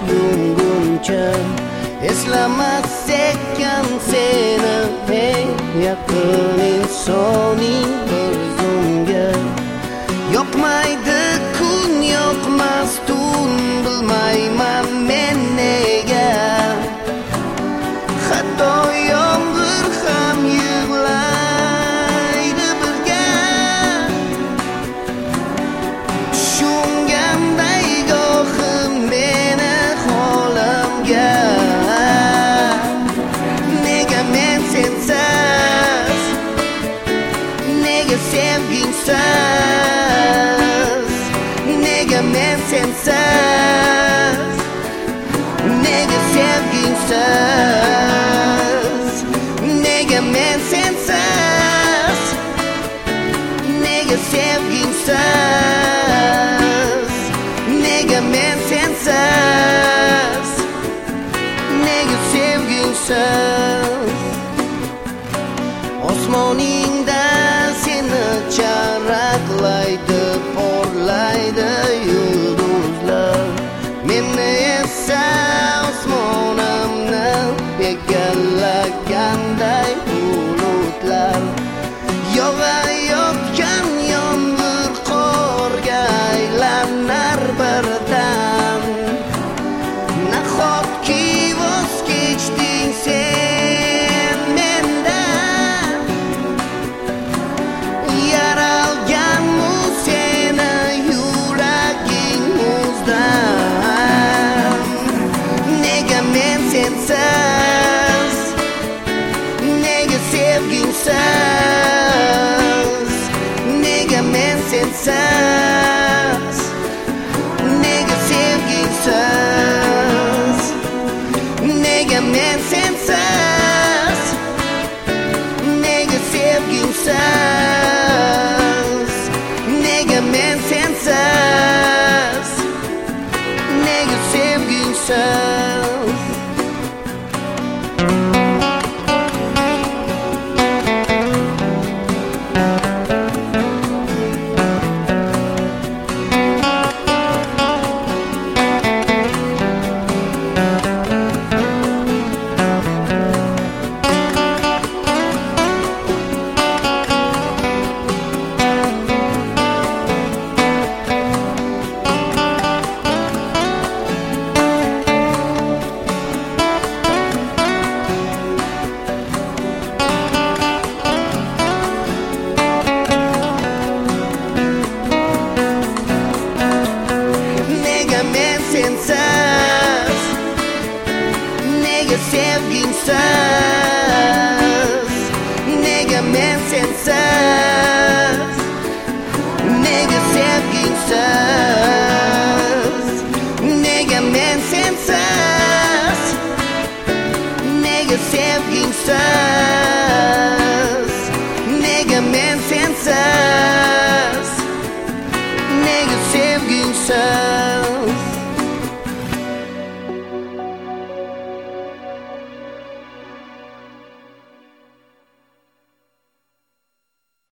bulguncha eslamas ekan seni eng yaqin insoning bir zumga. Yoqmaydi kun, yoqmas tun, bilmayman men nega. Hatto yomg'ir ham yig'laydi birga. Tushunganday gohim meni holimga. Nega men sensiz, nega sevgingsiz, nega men sensiz, nega sevgingsiz, nega men sensiz, nega sevgingsiz, nega men sensiz, nega sevgingsiz. Osmoningda seni charaqlaydi, porlaydi yulduzlar. Meni esa osmonimni egallaganday bulutlar. Yog'ayotgan yomg'ir qorga aylanar birdan. Nahotki voz kechding sen mendan. Yaralganmu seni yuraging muzdan. Nega men sensiz, nega sevgingsiz, nega men sensiz, nega sevgingsiz, nega men sensiz, nega sevgingsiz, nega men sensiz, nega sevgingsiz. Nega men sensiz, nega sevgingsiz, nega men sensiz, nega sevgingsiz.